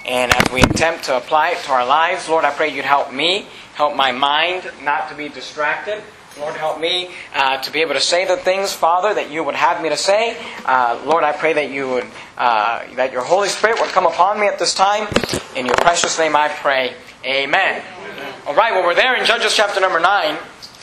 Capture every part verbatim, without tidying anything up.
And as we attempt to apply it to our lives, Lord, I pray You'd help me, help my mind not to be distracted. Lord, help me uh, to be able to say the things, Father, that You would have me to say. Uh, Lord, I pray that You would, uh, that Your Holy Spirit would come upon me at this time. In Your precious name I pray. Amen. All right, well, we're there in Judges chapter number nine.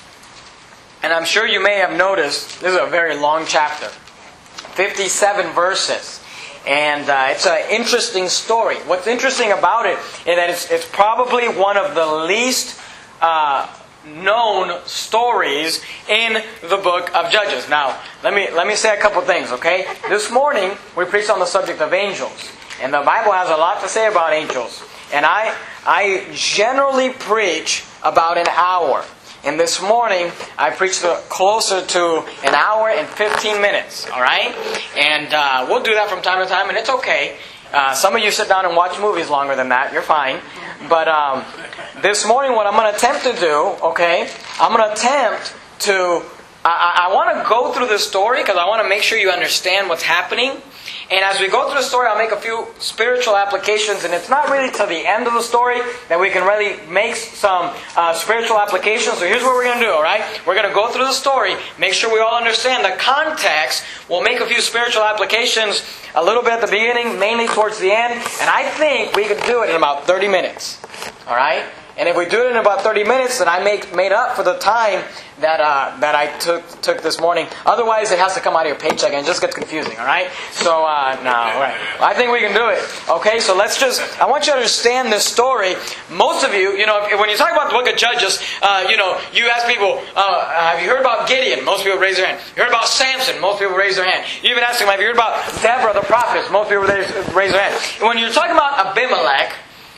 And I'm sure you may have noticed, this is a very long chapter. fifty-seven verses. And uh, it's an interesting story. What's interesting about it is that it's, it's probably one of the least uh, known stories in the book of Judges. Now, let me let me say a couple things, okay? This morning, we preached on the subject of angels. And the Bible has a lot to say about angels. And I I generally preach about an hour. And this morning, I preached closer to an hour and fifteen minutes, all right? And uh, we'll do that from time to time, and it's okay. Uh, some of you sit down and watch movies longer than that. You're fine. But um, this morning, what I'm going to attempt to do, okay, I'm going to attempt to... I, I want to go through the story because I want to make sure you understand what's happening. And as we go through the story, I'll make a few spiritual applications. And it's not really till the end of the story that we can really make some uh, spiritual applications. So here's what we're going to do, all right? We're going to go through the story, make sure we all understand the context. We'll make a few spiritual applications a little bit at the beginning, mainly towards the end. And I think we could do it in about thirty minutes, all right? And if we do it in about thirty minutes, then I make made up for the time that uh, that I took took this morning. Otherwise, it has to come out of your paycheck, and it just gets confusing. All right? So uh, no, all right. I think we can do it. Okay? So let's just. I want you to understand this story. Most of you, you know, if, when you talk about the book of Judges, uh, you know, you ask people, uh, "Have you heard about Gideon?" Most people raise their hand. You heard about Samson? Most people raise their hand. You even ask them, "Have you heard about Deborah the prophetess?" Most people raise, raise their hand. When you're talking about Abimelech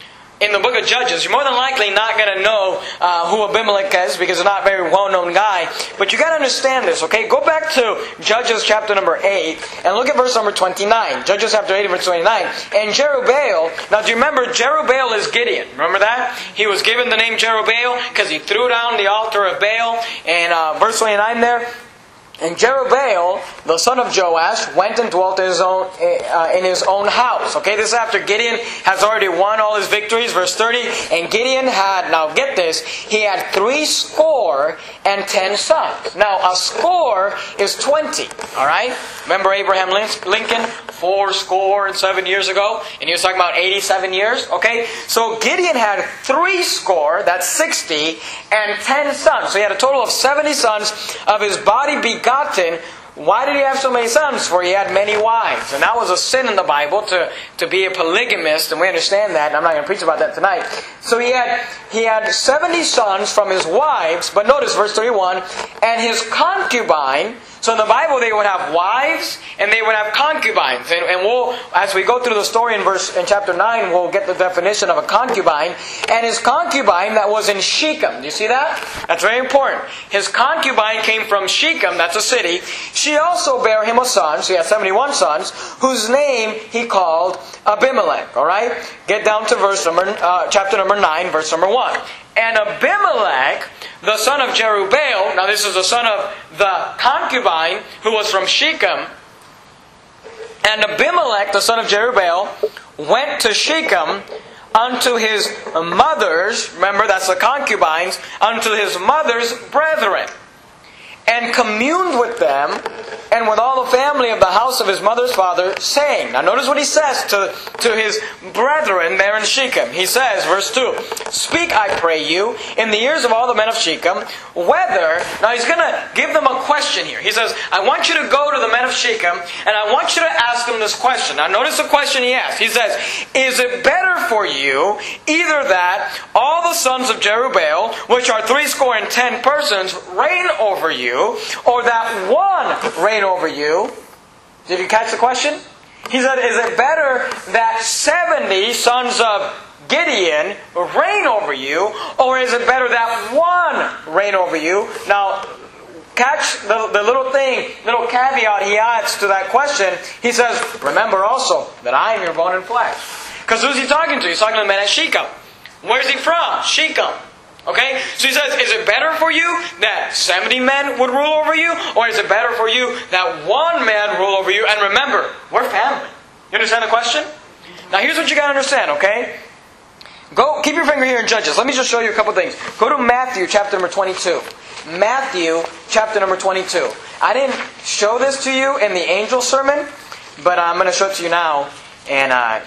in the book of Judges, you're more than likely not going to know uh, who Abimelech is because he's not a very well-known guy. But you got to understand this, okay? Go back to Judges chapter number eight and look at verse number twenty-nine. Judges chapter eight, verse twenty-nine. And Jerubbaal, now do you remember Jerubbaal is Gideon? Remember that? He was given the name Jerubbaal because he threw down the altar of Baal. And uh, verse twenty-nine there. And Jerubbaal, the son of Joash, went and dwelt in his own uh, in his own house. Okay, this is after Gideon has already won all his victories. Verse thirty. And Gideon had, now get this, he had three score and ten sons. Now a score is twenty. All right. Remember Abraham Lincoln, four score and seven years ago, and he was talking about eighty-seven years. Okay, so Gideon had three score, that's sixty, and ten sons. So he had a total of seventy sons of his body begotten. Why did he have so many sons? For he had many wives. And that was a sin in the Bible to, to be a polygamist, and we understand that, and I'm not going to preach about that tonight. So he had he had seventy sons from his wives, but notice verse thirty-one, and his concubine. So in the Bible they would have wives and they would have concubines. And, and we'll, as we go through the story in verse in chapter nine, we'll get the definition of a concubine. And his concubine that was in Shechem. Do you see that? That's very important. His concubine came from Shechem, that's a city. She also bare him a son, so he had seventy-one sons, whose name he called Abimelech. Alright? Get down to verse number uh, chapter number nine, verse number one. And Abimelech, the son of Jerubbaal, now this is the son of the concubine who was from Shechem. And Abimelech, the son of Jerubbaal, went to Shechem unto his mother's, remember that's the concubines, unto his mother's brethren, and communed with them and with all the family of the house of his mother's father, saying, now notice what he says to, to his brethren there in Shechem. He says, verse two, speak, I pray you, in the ears of all the men of Shechem, whether, now he's going to give them a question here. He says, I want you to go to the men of Shechem, and I want you to ask them this question. Now notice the question he asks. He says, is it better for you, either that all the sons of Jerubbaal, which are threescore and ten persons, reign over you, or that one reign over you? Did you catch the question? He said, is it better that seventy sons of Gideon reign over you, or is it better that one reign over you? Now, catch the, the little thing, little caveat he adds to that question. He says, remember also that I am your bone and flesh. Because who's he talking to? He's talking to the man at Shechem. Where's he from? Shechem. Okay? So he says, is it better for you that seventy men would rule over you? Or is it better for you that one man rule over you? And remember, we're family. You understand the question? Now here's what you got to understand, okay? Go, keep your finger here in Judges. Let me just show you a couple things. Go to Matthew chapter number twenty-two. Matthew chapter number twenty-two. I didn't show this to you in the angel sermon, but I'm going to show it to you now. And uh,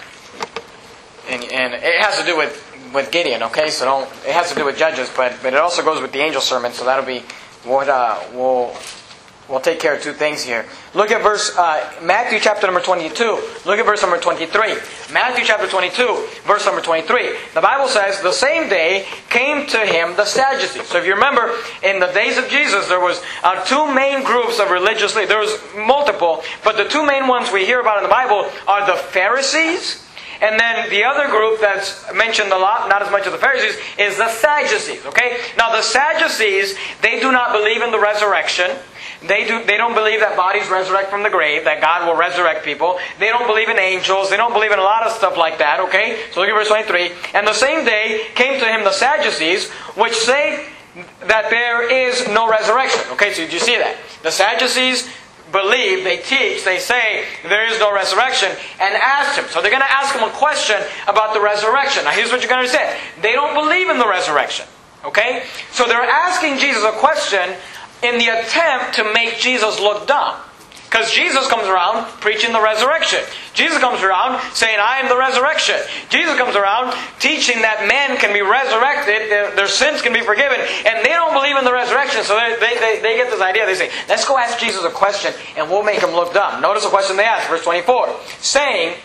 and, and it has to do with, with Gideon, okay? So don't. It has to do with Judges, but but it also goes with the angel sermon. So that'll be what uh, we'll we'll take care of two things here. Look at verse uh, Matthew chapter number twenty-two. Look at verse number twenty-three. Matthew chapter twenty-two, verse number twenty-three. The Bible says, the same day came to him the Sadducees. So if you remember, in the days of Jesus, there was uh, two main groups of religious leaders. There was multiple, but the two main ones we hear about in the Bible are the Pharisees. And then the other group that's mentioned a lot, not as much as the Pharisees, is the Sadducees. Okay? Now the Sadducees, they do not believe in the resurrection. They do. They don't believe that bodies resurrect from the grave, that God will resurrect people. They don't believe in angels. They don't believe in a lot of stuff like that, okay? So look at verse twenty-three. And the same day came to him the Sadducees, which say that there is no resurrection. Okay, so did you see that? The Sadducees believe, they teach, they say there is no resurrection, and asked him. So they're going to ask him a question about the resurrection. Now here's what you're going to understand. They don't believe in the resurrection. Okay? So they're asking Jesus a question in the attempt to make Jesus look dumb. Because Jesus comes around preaching the resurrection. Jesus comes around saying, I am the resurrection. Jesus comes around teaching that men can be resurrected, their, their sins can be forgiven, and they don't believe in the resurrection. So they, they, they, they get this idea. They say, let's go ask Jesus a question and we'll make him look dumb. Notice the question they ask, verse twenty-four. Saying,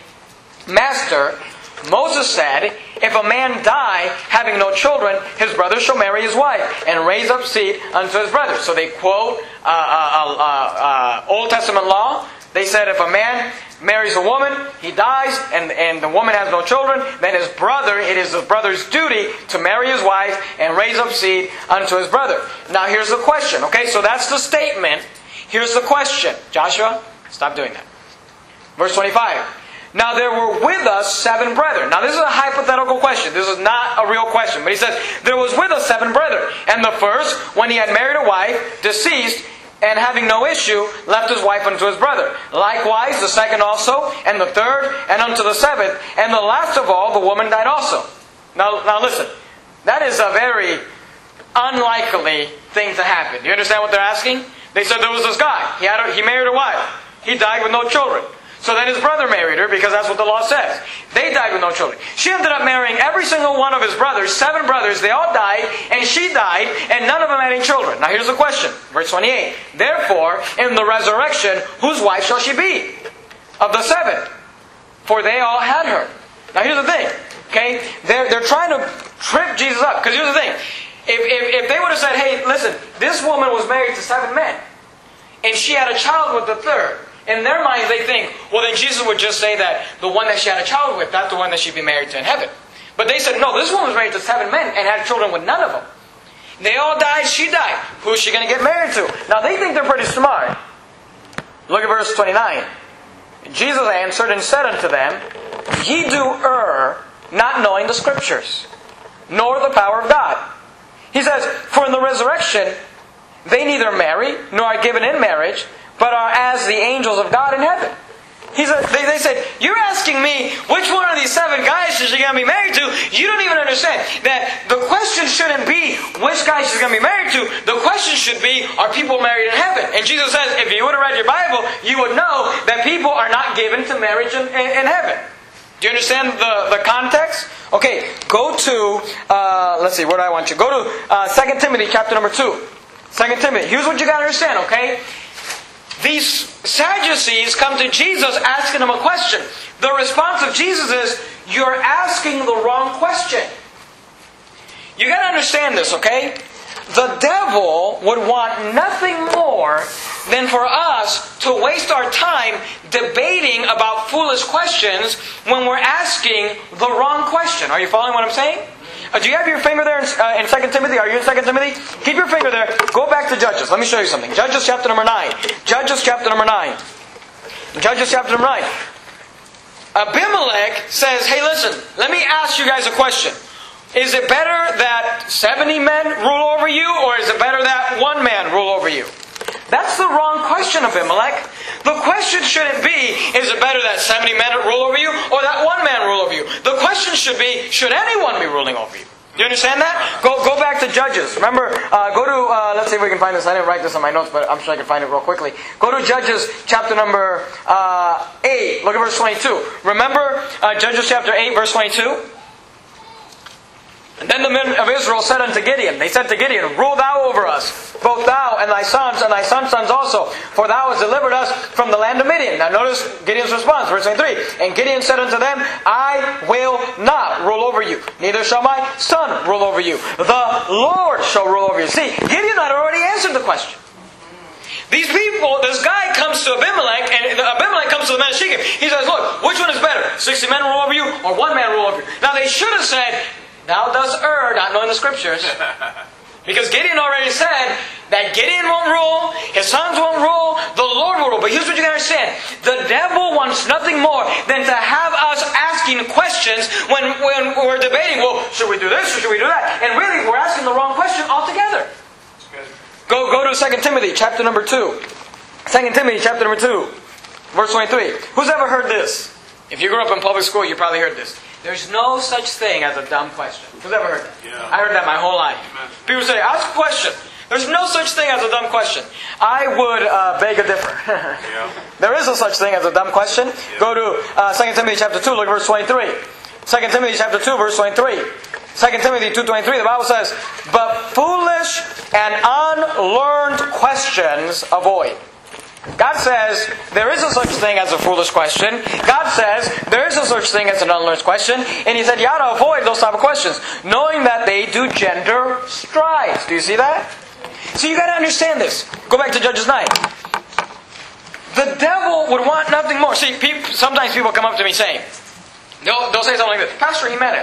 Master, Moses said, if a man die having no children, his brother shall marry his wife and raise up seed unto his brother. So they quote uh, uh, uh, uh, Old Testament law. They said if a man marries a woman, he dies, and, and the woman has no children, then his brother, it is his brother's duty to marry his wife and raise up seed unto his brother. Now here's the question. Okay, so that's the statement. Here's the question. Joshua, stop doing that. Verse twenty-five. Now there were with us seven brethren. Now this is a hypothetical question. This is not a real question. But he says, there was with us seven brethren. And the first, when he had married a wife, deceased, and having no issue, left his wife unto his brother. Likewise, the second also, and the third, and unto the seventh. And the last of all, the woman died also. Now, now listen. That is a very unlikely thing to happen. Do you understand what they're asking? They said there was this guy. He, had a, he married a wife. He died with no children. So then his brother married her, because that's what the law says. They died with no children. She ended up marrying every single one of his brothers, seven brothers. They all died, and she died, and none of them had any children. Now here's the question. Verse twenty-eight. Therefore, in the resurrection, whose wife shall she be? Of the seven. For they all had her. Now here's the thing. Okay? They're, they're trying to trip Jesus up. Because here's the thing. If, if, if they would have said, hey, listen, this woman was married to seven men, and she had a child with the third. In their minds, they think, well, then Jesus would just say that the one that she had a child with, that's the one that she'd be married to in heaven. But they said, no, this woman was married to seven men and had children with none of them. They all died, she died. Who's she going to get married to? Now, they think they're pretty smart. Look at verse twenty-nine. Jesus answered and said unto them, Ye do err, not knowing the Scriptures, nor the power of God. He says, For in the resurrection, they neither marry, nor are given in marriage, but are as the angels of God in heaven. He said, they, they said, you're asking me which one of these seven guys is she going to be married to? You don't even understand that the question shouldn't be which guy she's going to be married to. The question should be, are people married in heaven? And Jesus says, if you would have read your Bible, you would know that people are not given to marriage in, in, in heaven. Do you understand the, the context? Okay, go to, uh, let's see, where do I want you? Go to uh, Second Timothy chapter number two. Second Timothy. Here's what you got to understand, okay? These Sadducees come to Jesus asking him a question. The response of Jesus is, you're asking the wrong question. You got to understand this, okay? The devil would want nothing more than for us to waste our time debating about foolish questions when we're asking the wrong question. Are you following what I'm saying? Uh, do you have your finger there in, uh, in Second Timothy? Are you in Second Timothy? Keep your finger there. Go back to Judges. Let me show you something. Judges chapter number nine. Judges chapter number nine. Judges chapter number nine. Abimelech says, hey, listen, let me ask you guys a question. Is it better that seventy men rule over you, or is it better that one man rule over you? That's the wrong question, Abimelech. The question shouldn't be, is it better that seventy men rule over you or that one man rule over you? The question should be, should anyone be ruling over you? You understand that? Go go back to Judges. Remember, uh, go to, uh, let's see if we can find this. I didn't write this on my notes, but I'm sure I can find it real quickly. Go to Judges chapter number uh, eight. Look at verse twenty-two. Remember uh, Judges chapter eight, verse twenty-two? And then the men of Israel said unto Gideon, they said to Gideon, rule thou over us, both thou and thy sons, and thy sons' sons also, for thou hast delivered us from the land of Midian. Now notice Gideon's response, verse twenty-three. And Gideon said unto them, I will not rule over you, neither shall my son rule over you. The Lord shall rule over you. See, Gideon had already answered the question. These people, this guy comes to Abimelech, and Abimelech comes to the men of Shechem. He says, look, which one is better? sixty men rule over you, or one man rule over you? Now they should have said, thou dost err, not knowing the Scriptures. Because Gideon already said that Gideon won't rule, his sons won't rule, the Lord will rule. But here's what you got to understand. The devil wants nothing more than to have us asking questions when, when we're debating, well, should we do this or should we do that? And really, we're asking the wrong question altogether. Go, go to Second Timothy chapter number two. Second Timothy chapter number two, verse twenty-three. Who's ever heard this? If you grew up in public school, you probably heard this. There's no such thing as a dumb question. Who's ever heard that? Yeah. I heard that my whole life. Amen. People say, ask a question. There's no such thing as a dumb question. I would uh, beg a differ. Yeah. There is no such thing as a dumb question. Yeah. Go to uh, Second Timothy chapter two, look at verse twenty-three. Second Timothy chapter two, verse twenty-three. Second Timothy two twenty-three, the Bible says, but foolish and unlearned questions avoid. God says there is no such thing as a foolish question. God says there is no such thing as an unlearned question. And He said you ought to avoid those type of questions, knowing that they do gender strife. Do you see that? So you got to understand this. Go back to Judges nine. The devil would want nothing more. See, people, sometimes people come up to me saying, they'll, they'll say something like this, Pastor Jimenez,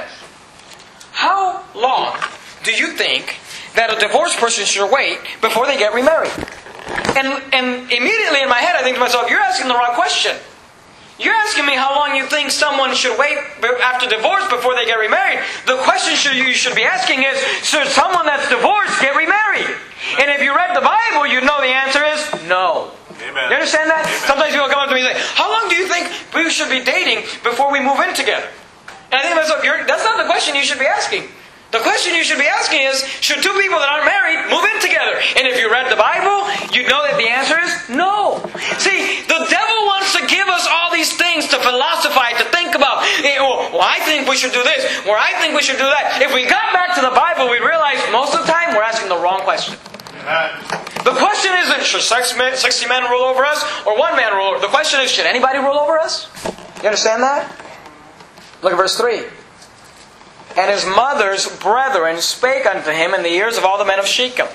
how long do you think that a divorced person should wait before they get remarried? And, and immediately in my head I think to myself, you're asking the wrong question. You're asking me how long you think someone should wait after divorce before they get remarried. The question should, you should be asking is, should someone that's divorced get remarried? And if you read the Bible, you know the answer is no. Amen. You understand that? Amen. Sometimes people come up to me and say, how long do you think we should be dating before we move in together? And I think to myself, you're, that's not the question you should be asking. The question you should be asking is, should two people that aren't married move in together? And if you read the Bible, you know that the answer is no. See, the devil wants to give us all these things to philosophize, to think about. Well, I think we should do this, or I think we should do that. If we got back to the Bible, we'd realize most of the time we're asking the wrong question. The question isn't, should sixty men rule over us, or one man rule over us? The question is, should anybody rule over us? You understand that? Look at verse three. And his mother's brethren spake unto him in the ears of all the men of Shechem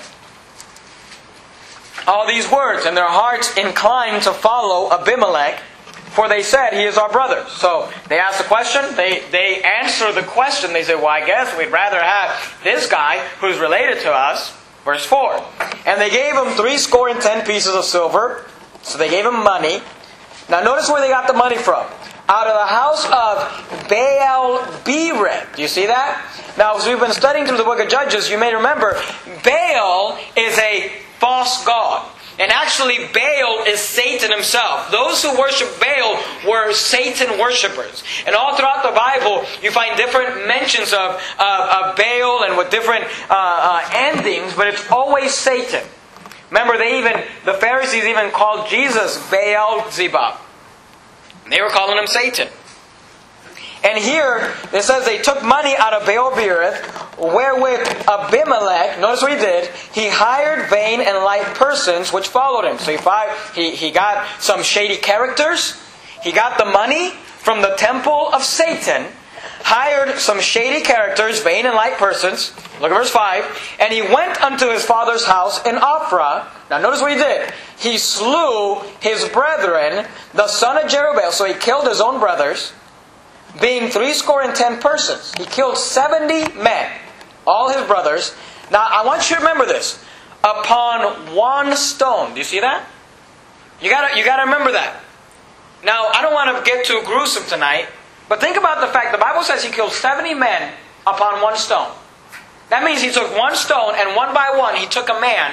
all these words, and their hearts inclined to follow Abimelech, for they said, he is our brother. So they ask the question, they, they answer the question, they say, well, I guess we'd rather have this guy who's related to us. Verse four. And they gave him three score and ten pieces of silver, so they gave him money. Now notice where they got the money from. Out of the house of Baal-Berith. Do you see that? Now, as we've been studying through the book of Judges, you may remember, Baal is a false god. And actually, Baal is Satan himself. Those who worship Baal were Satan worshippers. And all throughout the Bible, you find different mentions of, uh, of Baal and with different uh, uh, endings, but it's always Satan. Remember, they even the Pharisees even called Jesus Baal-Zebub. They were calling him Satan. And here, it says they took money out of Baal-Berith, wherewith Abimelech, notice what he did, he hired vain and light persons which followed him. So he, fired, he, he got some shady characters, he got the money from the temple of Satan, hired some shady characters, vain and light persons, look at verse five, and he went unto his father's house in Ophrah. Now notice what he did. He slew his brethren, the son of Jerubbaal. So he killed his own brothers, being threescore and ten persons. He killed seventy men, all his brothers. Now I want you to remember this. Upon one stone. Do you see that? You gotta, you gotta remember that. Now I don't want to get too gruesome tonight, but think about the fact the Bible says he killed seventy men upon one stone. That means he took one stone and one by one he took a man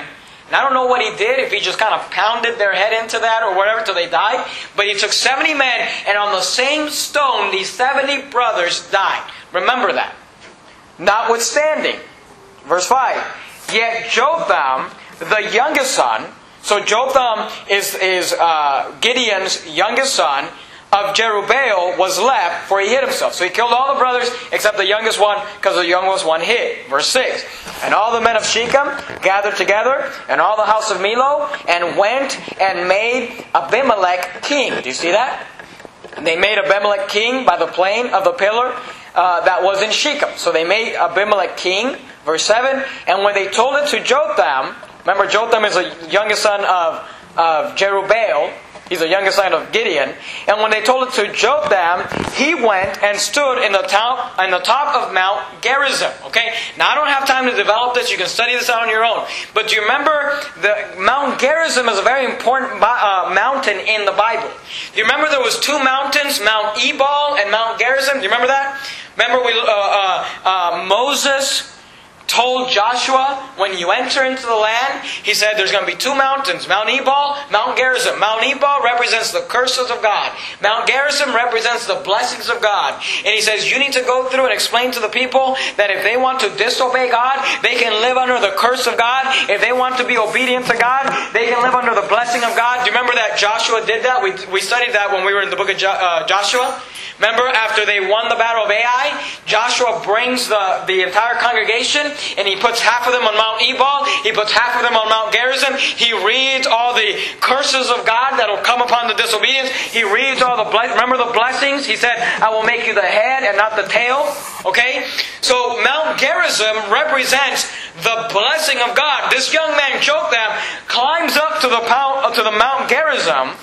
And I don't know what he did, if he just kind of pounded their head into that or whatever till they died. But he took seventy men, and on the same stone, these seventy brothers died. Remember that. Notwithstanding, verse five, yet Jotham, the youngest son, so Jotham is, is uh, Gideon's youngest son, of Jerubbaal was left, for he hid himself. So he killed all the brothers except the youngest one, because the youngest one hid. Verse six. And all the men of Shechem gathered together, and all the house of Millo, and went and made Abimelech king. Do you see that? And they made Abimelech king by the plain of the pillar uh, that was in Shechem. So they made Abimelech king. Verse seven. And when they told it to Jotham, remember Jotham is the youngest son of, of Jerubbaal. He's the youngest son of Gideon. And when they told it to Jotham, he went and stood in the top, in the top of Mount Gerizim. Okay? Now I don't have time to develop this. You can study this out on your own. But do you remember the Mount Gerizim is a very important uh, mountain in the Bible. Do you remember there was two mountains, Mount Ebal and Mount Gerizim? Do you remember that? Remember we, uh, uh, uh, Moses told Joshua, when you enter into the land, he said there's going to be two mountains, Mount Ebal, Mount Gerizim. Mount Ebal represents the curses of God. Mount Gerizim represents the blessings of God. And he says you need to go through and explain to the people that if they want to disobey God, they can live under the curse of God. If they want to be obedient to God, they can live under the blessing of God. Do you remember that Joshua did that? We, we studied that when we were in the book of jo- uh, Joshua. Remember, after they won the battle of Ai, Joshua brings the, the entire congregation, and he puts half of them on Mount Ebal, he puts half of them on Mount Gerizim, he reads all the curses of God that will come upon the disobedience, he reads all the, ble- remember the blessings? He said, I will make you the head and not the tail. Okay? So Mount Gerizim represents the blessing of God. This young man, Jotham, climbs up to the, pound, to the Mount Gerizim,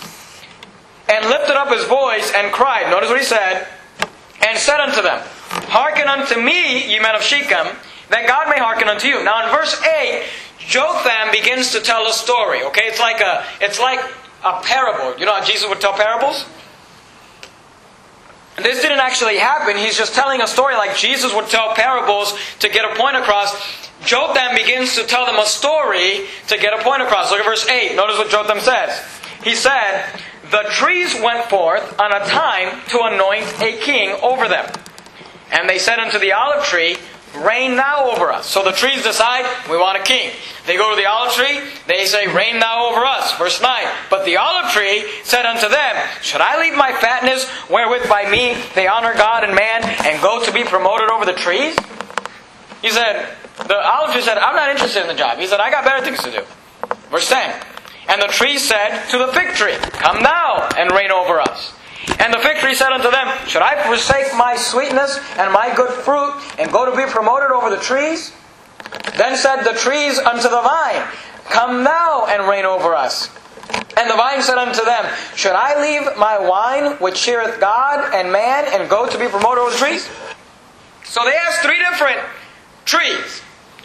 and lifted up his voice and cried. Notice what he said. And said unto them, Hearken unto me, ye men of Shechem, that God may hearken unto you. Now in verse eight, Jotham begins to tell a story. Okay, it's like a it's like a parable. You know how Jesus would tell parables? This didn't actually happen. He's just telling a story like Jesus would tell parables to get a point across. Jotham begins to tell them a story to get a point across. Look at verse eight. Notice what Jotham says. He said, the trees went forth on a time to anoint a king over them. And they said unto the olive tree, Reign thou over us. So the trees decide, we want a king. They go to the olive tree, they say, Reign thou over us. Verse nine. But the olive tree said unto them, Should I leave my fatness, wherewith by me they honor God and man, and go to be promoted over the trees? He said, the olive tree said, I'm not interested in the job. He said, I got better things to do. Verse ten. And the tree said to the fig tree, Come thou and reign over us. And the fig tree said unto them, Should I forsake my sweetness and my good fruit, and go to be promoted over the trees? Then said the trees unto the vine, Come thou and reign over us. And the vine said unto them, Should I leave my wine, which cheereth God and man, and go to be promoted over the trees? So they asked three different trees.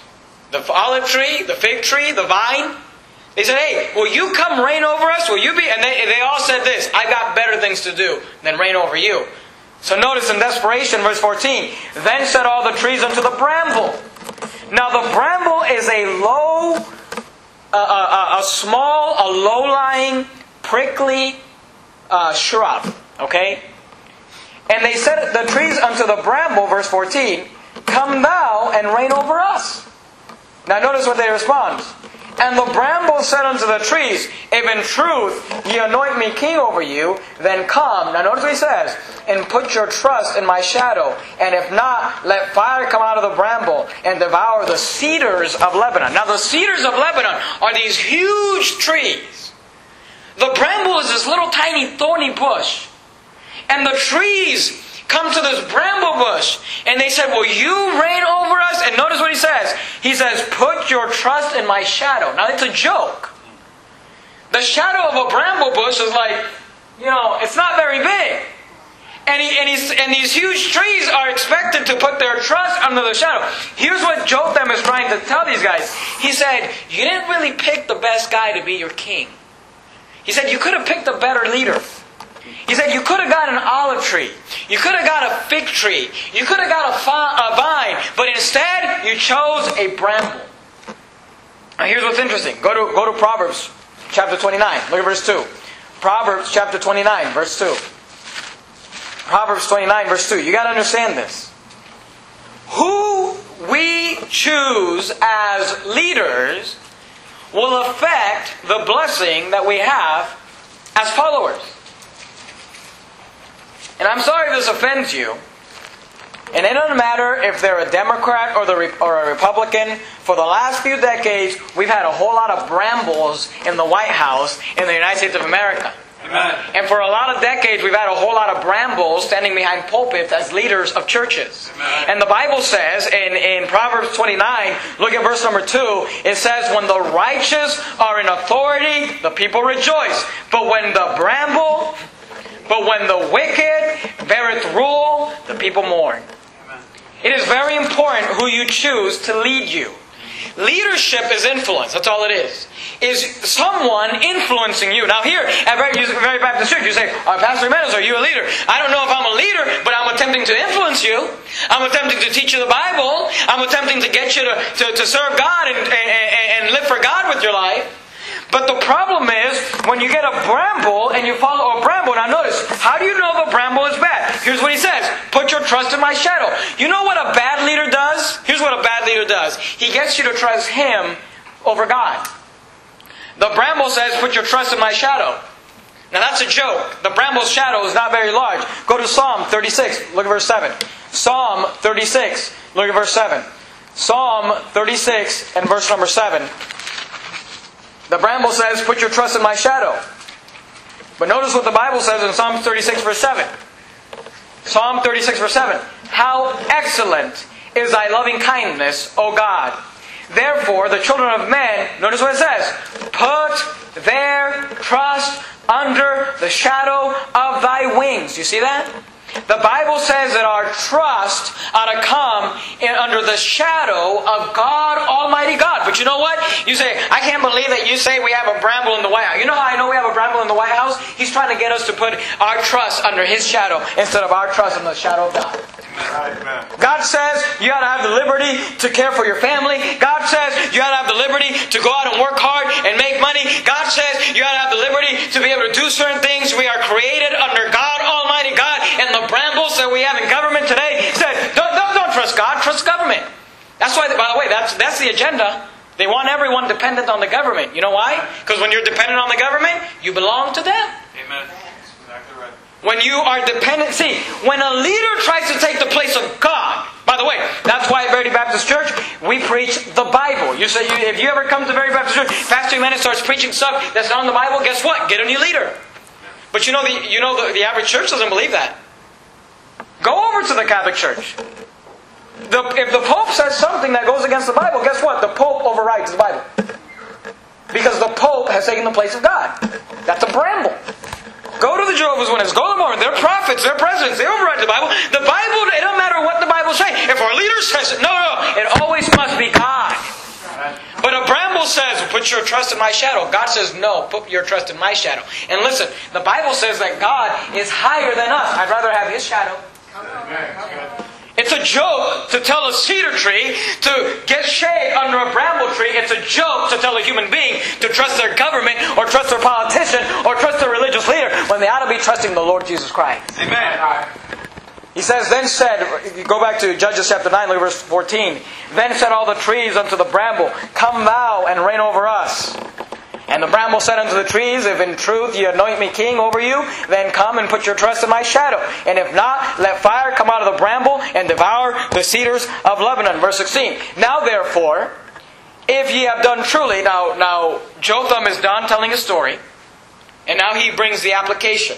The olive tree, the fig tree, the vine. They said, Hey, will you come reign over us? Will you be? And they, they all said this, I got better things to do than reign over you. So notice in desperation, verse fourteen, Then said all the trees unto the bramble. Now the bramble is a low, uh, a, a small, a low-lying, prickly uh, shrub. Okay? And they said the trees unto the bramble, verse fourteen, Come thou and reign over us. Now notice what they respond. And the bramble said unto the trees, If in truth ye anoint me king over you, then come. Now notice what he says. And put your trust in my shadow. And if not, let fire come out of the bramble and devour the cedars of Lebanon. Now the cedars of Lebanon are these huge trees. The bramble is this little tiny thorny bush. And the trees come to this bramble bush. And they said, Will you reign over us? And notice what he says. He says, Put your trust in my shadow. Now it's a joke. The shadow of a bramble bush is like, you know, it's not very big. And, he, and, he's, and these huge trees are expected to put their trust under the shadow. Here's what Jotham is trying to tell these guys. He said, You didn't really pick the best guy to be your king. He said, You could have picked a better leader. He said, you could have got an olive tree. You could have got a fig tree. You could have got a, fi- a vine. But instead, you chose a bramble. Now here's what's interesting. Go to, go to Proverbs chapter twenty-nine. Look at verse two. Proverbs chapter twenty-nine, verse two. Proverbs twenty-nine, verse two. You got to understand this. Who we choose as leaders will affect the blessing that we have as followers. And I'm sorry if this offends you. And it doesn't matter if they're a Democrat or, the, or a Republican. For the last few decades, we've had a whole lot of brambles in the White House in the United States of America. Amen. And for a lot of decades, we've had a whole lot of brambles standing behind pulpits as leaders of churches. Amen. And the Bible says in, in Proverbs twenty-nine, look at verse number two, it says, when the righteous are in authority, the people rejoice. But when the bramble, but when the wicked beareth rule, the people mourn. Amen. It is very important who you choose to lead you. Leadership is influence. That's all it is. Is someone influencing you. Now here, at Very, Very Baptist Church, you say, oh, Pastor Jimenez, are you a leader? I don't know if I'm a leader, but I'm attempting to influence you. I'm attempting to teach you the Bible. I'm attempting to get you to, to, to serve God and, and, and live for God with your life. But the problem is, when you get a bramble and you follow a bramble, now notice, how do you know the bramble is bad? Here's what he says, put your trust in my shadow. You know what a bad leader does? Here's what a bad leader does. He gets you to trust him over God. The bramble says, put your trust in my shadow. Now that's a joke. The bramble's shadow is not very large. Go to Psalm thirty-six, look at verse seven. Psalm thirty-six, look at verse seven. Psalm thirty-six and verse number seven. The bramble says, put your trust in my shadow. But notice what the Bible says in Psalm thirty-six verse seven. Psalm thirty-six verse seven. How excellent is thy loving kindness, O God. Therefore, the children of men, notice what it says, put their trust under the shadow of thy wings. You see that? The Bible says that our trust ought to come in under the shadow of God, Almighty God. But you know what? You say, I can't believe that you say we have a bramble in the White House. You know how I know we have a bramble in the White House? He's trying to get us to put our trust under His shadow instead of our trust in the shadow of God. Amen. God says you ought to have the liberty to care for your family. God says you ought to have the liberty to go out and work hard and make money. God says you ought to have the liberty to be able to do certain things. We are created under God, Almighty God. And the brambles that we have in government today said, don't, don't, don't trust God, trust government. That's why, by the way, that's, that's the agenda. They want everyone dependent on the government. You know why? Because when you're dependent on the government, you belong to them. Amen. That's exactly right. When you are dependent, see, when a leader tries to take the place of God, by the way, that's why at Verity Baptist Church, we preach the Bible. You say, you, if you ever come to Verity Baptist Church, Pastor Jimenez starts preaching stuff that's not in the Bible, guess what? Get a new leader. But you know, the, you know the, the average church doesn't believe that. Go over to the Catholic Church. The, if the Pope says something that goes against the Bible, guess what? The Pope overrides the Bible. Because the Pope has taken the place of God. That's a bramble. Go to the Jehovah's Witnesses. Go to the Mormons. They're prophets. They're presidents. They override the Bible. The Bible, it doesn't matter what the Bible says. If our leader says it, no, no, no. It always must be God. But a bramble says, put your trust in my shadow. God says, no, put your trust in my shadow. And listen, the Bible says that God is higher than us. I'd rather have His shadow. It's a joke to tell a cedar tree to get shade under a bramble tree. It's a joke to tell a human being to trust their government or trust their politician or trust their religious leader when they ought to be trusting the Lord Jesus Christ. Amen. He says, then said, go back to Judges chapter nine, look at verse fourteen. Then said all the trees unto the bramble, come thou and reign over us. And the bramble said unto the trees, if in truth ye anoint me king over you, then come and put your trust in my shadow. And if not, let fire come out of the bramble and devour the cedars of Lebanon. Verse sixteen. Now therefore, if ye have done truly, now, now Jotham is done telling his story, and now he brings the application.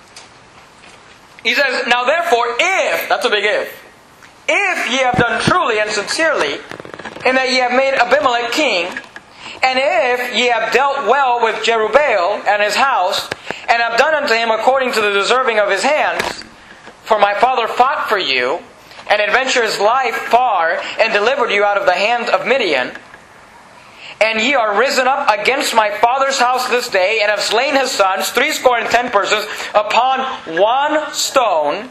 He says, now therefore, if, that's a big if, if ye have done truly and sincerely, in that ye have made Abimelech king, and if ye have dealt well with Jerubbaal and his house, and have done unto him according to the deserving of his hands, for my father fought for you, and adventured his life far, and delivered you out of the hand of Midian, and ye are risen up against my father's house this day, and have slain his sons, threescore and ten persons, upon one stone,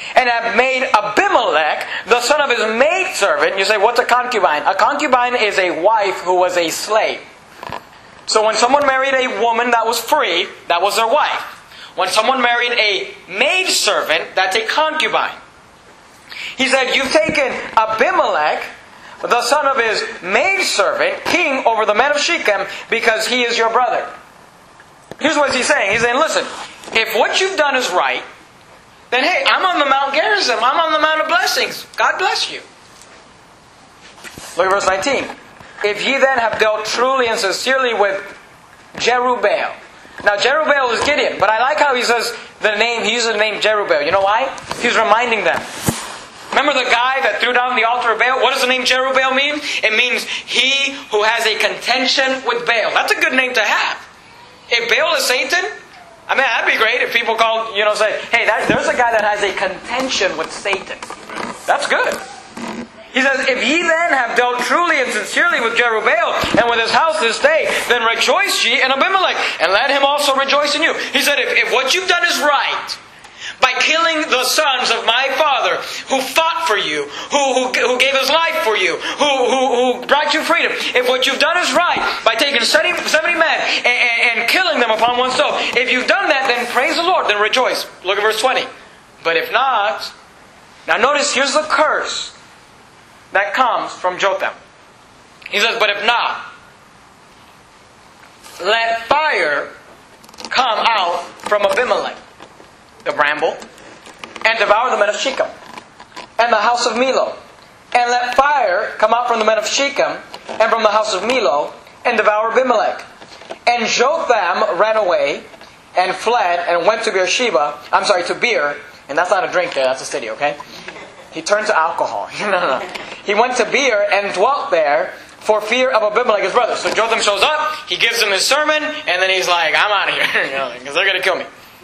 and have made Abimelech, the son of his maidservant. You say, what's a concubine? A concubine is a wife who was a slave. So when someone married a woman that was free, that was their wife. When someone married a maidservant, that's a concubine. He said, you've taken Abimelech, the son of his maidservant, king over the men of Shechem, because he is your brother. Here's what he's saying. He's saying, listen, if what you've done is right, then hey, I'm on the Mount Gerizim. I'm on the Mount of Blessings. God bless you. Look at verse nineteen. If ye then have dealt truly and sincerely with Jerubbaal. Now Jerubbaal is Gideon, but I like how he says the name, he uses the name Jerubbaal. You know why? He's reminding them. Remember the guy that threw down the altar of Baal? What does the name Jerubbaal mean? It means he who has a contention with Baal. That's a good name to have. If Baal is Satan, I mean, that'd be great if people called, you know, say, hey, that, there's a guy that has a contention with Satan. That's good. He says, if ye then have dealt truly and sincerely with Jerubbaal and with his house this day, then rejoice ye in Abimelech, and let him also rejoice in you. He said, if, if what you've done is right, by killing the sons of my father who fought for you, who, who, who gave his life for you, who, who, who brought you freedom. If what you've done is right, by taking seventy men and, and, and killing them upon one stone, if you've done that, then praise the Lord, then rejoice. Look at verse twenty. But if not, now notice here's the curse that comes from Jotham. He says, but if not, let fire come out from Abimelech, the bramble, and devour the men of Shechem, and the house of Milo. And let fire come out from the men of Shechem, and from the house of Milo, and devour Abimelech. And Jotham ran away, and fled, and went to Beersheba, I'm sorry, to Beer, and that's not a drink there, that's a city, okay? He turned to alcohol. no, no. He went to Beer, and dwelt there, for fear of Abimelech, his brother. So Jotham shows up, he gives him his sermon, and then he's like, I'm out of here, you know, because they're going to kill me.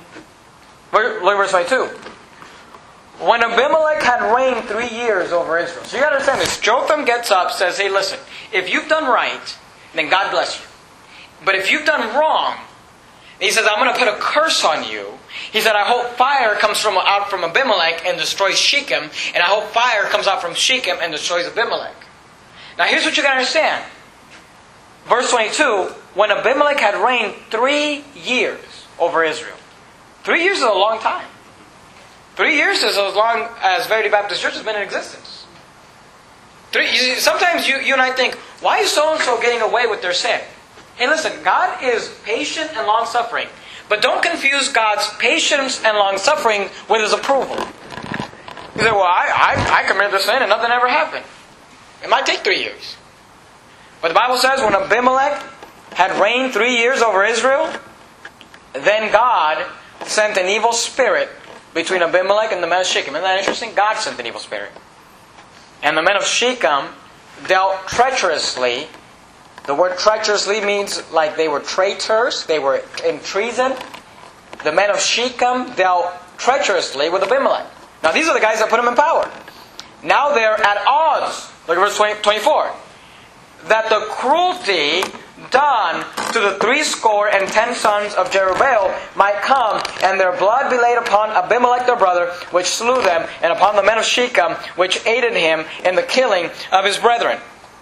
Look at verse twenty-two. When Abimelech had reigned three years over Israel. So you got to understand this. Jotham gets up, says, hey, listen, if you've done right, then God bless you. But if you've done wrong, he says, I'm going to put a curse on you. He said, I hope fire comes from out from Abimelech and destroys Shechem, and I hope fire comes out from Shechem and destroys Abimelech. Now here's what you got to understand. Verse twenty-two, when Abimelech had reigned three years over Israel. Three years is a long time. Three years is as long as Verity Baptist Church has been in existence. Three, you, sometimes you, you and I think, why is so-and-so getting away with their sin? Hey, listen, God is patient and long-suffering. But don't confuse God's patience and long-suffering with His approval. You say, well, I, I, I committed this sin and nothing ever happened. It might take three years. But the Bible says when Abimelech had reigned three years over Israel, then God sent an evil spirit between Abimelech and the men of Shechem. Isn't that interesting? God sent an evil spirit. And the men of Shechem dealt treacherously. The word treacherously means like they were traitors. They were in treason. The men of Shechem dealt treacherously with Abimelech. Now these are the guys that put him in power. Now they're at odds. Look at verse twenty-four. That the cruelty done to the threescore and ten sons of Jerubbaal might come, and their blood be laid upon Abimelech their brother, which slew them, and upon the men of Shechem, which aided him in the killing of his brethren.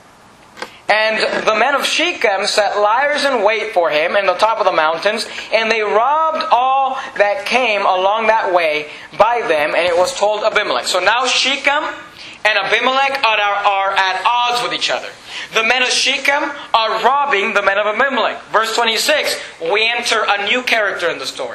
And the men of Shechem set liers in wait for him in the top of the mountains, and they robbed all that came along that way by them, and it was told Abimelech. So now Shechem and Abimelech are, are at odds with each other. The men of Shechem are robbing the men of Abimelech. Verse twenty-six, we enter a new character in the story.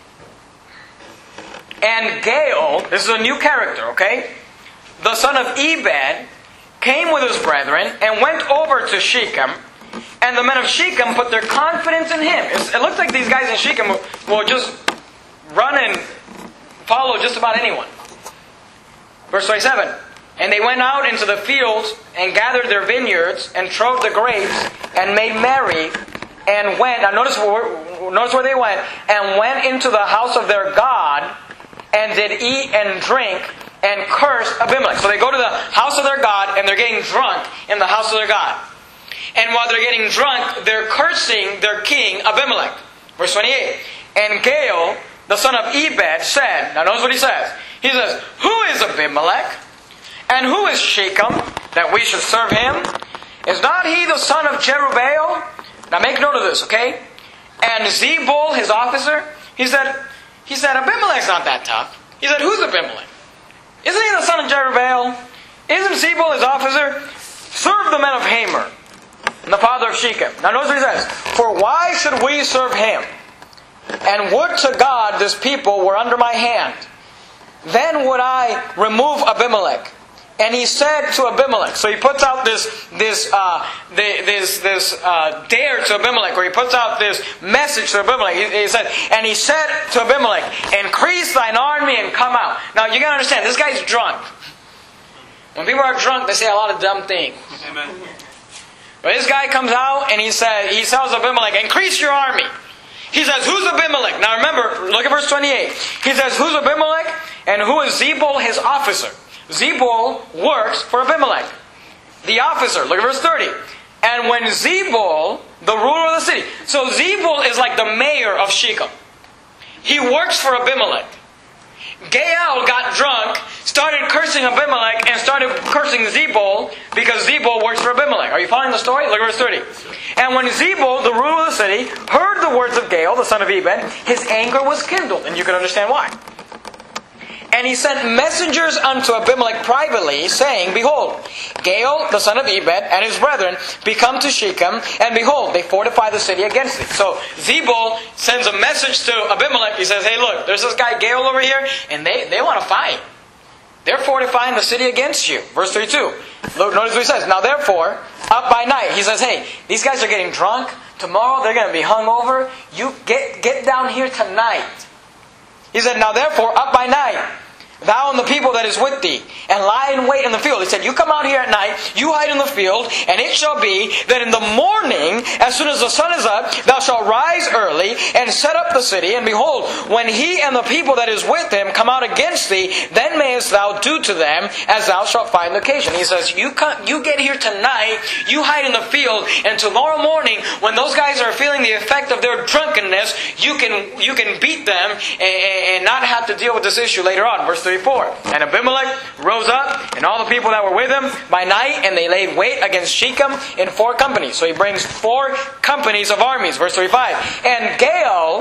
And Gaal, this is a new character, okay? The son of Ebed came with his brethren and went over to Shechem. And the men of Shechem put their confidence in him. It's, it looks like these guys in Shechem will, will just run and follow just about anyone. Verse twenty-seven. And they went out into the fields and gathered their vineyards and trode the grapes and made merry and went. Now notice where, notice where they went. And went into the house of their God and did eat and drink and curse Abimelech. So they go to the house of their God and they're getting drunk in the house of their God. And while they're getting drunk, they're cursing their king Abimelech. Verse twenty-eight. And Gaal, the son of Ebed, said, now notice what he says. He says, who is Abimelech? And who is Shechem, that we should serve him? Is not he the son of Jerubbaal? Now make note of this, okay? And Zebul, his officer, he said, he said, Abimelech's not that tough. He said, who's Abimelech? Isn't he the son of Jerubbaal? Isn't Zebul his officer? Serve the men of Hamor, and the father of Shechem. Now notice what he says. For why should we serve him? And would to God this people were under my hand. Then would I remove Abimelech. And he said to Abimelech, so he puts out this this uh, this this uh, dare to Abimelech, or he puts out this message to Abimelech. He, he said, and he said to Abimelech, increase thine army and come out. Now you gotta understand, this guy's drunk. When people are drunk, they say a lot of dumb things. Amen. But this guy comes out and he said, he tells Abimelech, increase your army. He says, who's Abimelech? Now remember, look at verse twenty-eight. He says, who's Abimelech? And who is Zebul, his officer? Zebul works for Abimelech, the officer. Look at verse thirty. And when Zebul, the ruler of the city. So Zebul is like the mayor of Shechem. He works for Abimelech. Gaal got drunk, started cursing Abimelech, and started cursing Zebul because Zebul works for Abimelech. Are you following the story? Look at verse thirty. And when Zebul, the ruler of the city, heard the words of Gaal, the son of Ebed, his anger was kindled. And you can understand why. And he sent messengers unto Abimelech privately, saying, behold, Gaal, the son of Ebed, and his brethren, be come to Shechem, and behold, they fortify the city against thee. So Zebul sends a message to Abimelech. He says, hey, look, there's this guy Gaal over here, and they, they want to fight. They're fortifying the city against you. Verse thirty-two. Look, notice what he says. Now therefore, up by night. He says, hey, these guys are getting drunk. Tomorrow they're going to be hungover. You get, get down here tonight. He said, now therefore, up by night, thou and the people that is with thee, and lie in wait in the field. He said, you come out here at night, you hide in the field, and it shall be that in the morning, as soon as the sun is up, thou shalt rise early, and set up the city, and behold, when he and the people that is with him come out against thee, then mayest thou do to them as thou shalt find occasion. He says, you come, you get here tonight, you hide in the field, and tomorrow morning, when those guys are feeling the effect of their drunkenness, you can you can beat them and, and not have to deal with this issue later on. Verse thirty-four. And Abimelech rose up, and all the people that were with him by night, and they laid wait against Shechem in four companies. So he brings four companies of armies. Verse thirty-five. And Gaal,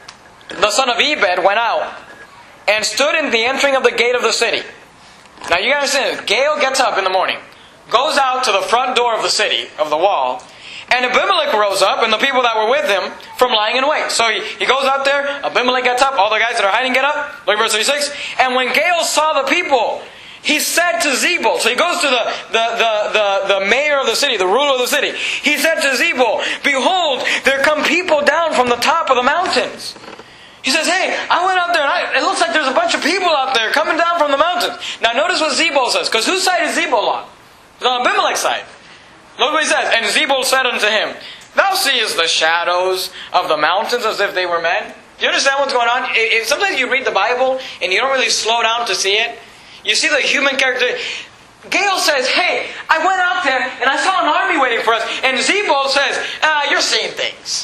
the son of Ebed, went out, and stood in the entering of the gate of the city. Now you gotta understand this. Gaal gets up in the morning, goes out to the front door of the city, of the wall, and Abimelech rose up, and the people that were with him, from lying in wait. So he, he goes out there, Abimelech gets up, all the guys that are hiding get up. Look at verse thirty-six. And when Gaal saw the people, he said to Zebul, so he goes to the, the, the, the, the mayor of the city, the ruler of the city. He said to Zebul, behold, there come people down from the top of the mountains. He says, hey, I went out there, and I, it looks like there's a bunch of people out there coming down from the mountains. Now notice what Zebul says, because whose side is Zebul on? It's on Abimelech's side. Look what he says. And Zebul said unto him, thou seest the shadows of the mountains as if they were men. Do you understand what's going on? If sometimes you read the Bible and you don't really slow down to see it. You see the human character. Gaal says, hey, I went out there and I saw an army waiting for us. And Zebul says, ah, you're seeing things.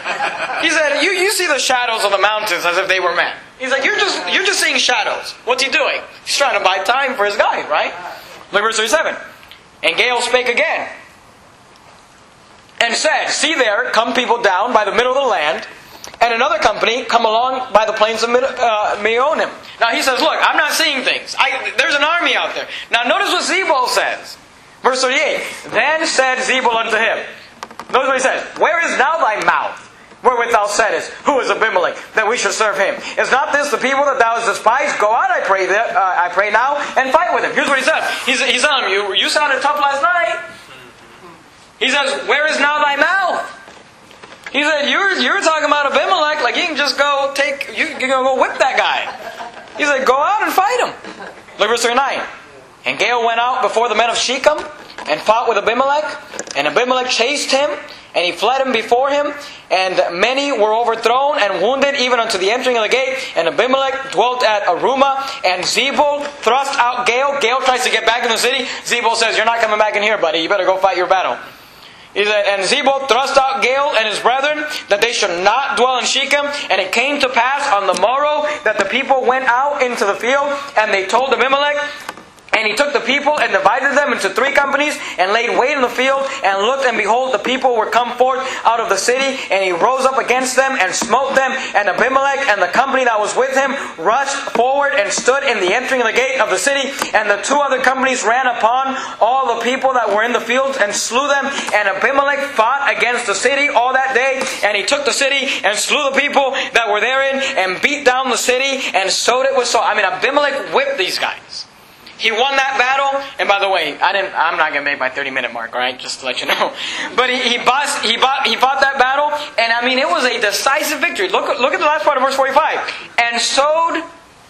He said, you, you see the shadows of the mountains as if they were men. He's like, you're just you're just seeing shadows. What's he doing? He's trying to buy time for his guy, right? Look at verse thirty-seven. And Gaal spake again, and said, see there come people down by the middle of the land, and another company come along by the plains of uh, Meonim. Now he says, look, I'm not seeing things. I, there's an army out there. Now notice what Zebul says. Verse thirty-eight. Then said Zebul unto him. Notice what he says. Where is now thy mouth, wherewith thou saidest, who is Abimelech, that we should serve him? Is not this the people that thou hast despised? Go out, I pray, that, uh, I pray now, and fight with him. Here's what he says. He's, he's telling him, you, you sounded tough last night. He says, where is now thy mouth? He said, you're, you're talking about Abimelech, like you can just go take, you can go whip that guy. He said, go out and fight him. Look at verse thirty-nine. And Gaal went out before the men of Shechem, and fought with Abimelech, and Abimelech chased him, and he fled him before him, and many were overthrown and wounded even unto the entering of the gate. And Abimelech dwelt at Arumah, and Zebul thrust out Gaal. Gaal tries to get back in the city. Zebul says, you're not coming back in here, buddy. You better go fight your battle. He said, and Zebul thrust out Gaal and his brethren, that they should not dwell in Shechem. And it came to pass on the morrow that the people went out into the field, and they told Abimelech. And he took the people and divided them into three companies, and laid wait in the field, and looked, and behold, the people were come forth out of the city. And he rose up against them, and smote them. And Abimelech and the company that was with him rushed forward, and stood in the entering of the gate of the city. And the two other companies ran upon all the people that were in the field, and slew them. And Abimelech fought against the city all that day. And he took the city, and slew the people that were therein, and beat down the city, and sowed it with salt. I mean, Abimelech whipped these guys. He won that battle, and by the way, I didn't. I'm not going to make my thirty minute mark, all right? Just to let you know. But he he bossed, he bought, he fought that battle, and I mean, it was a decisive victory. Look look at the last part of verse forty-five. And sowed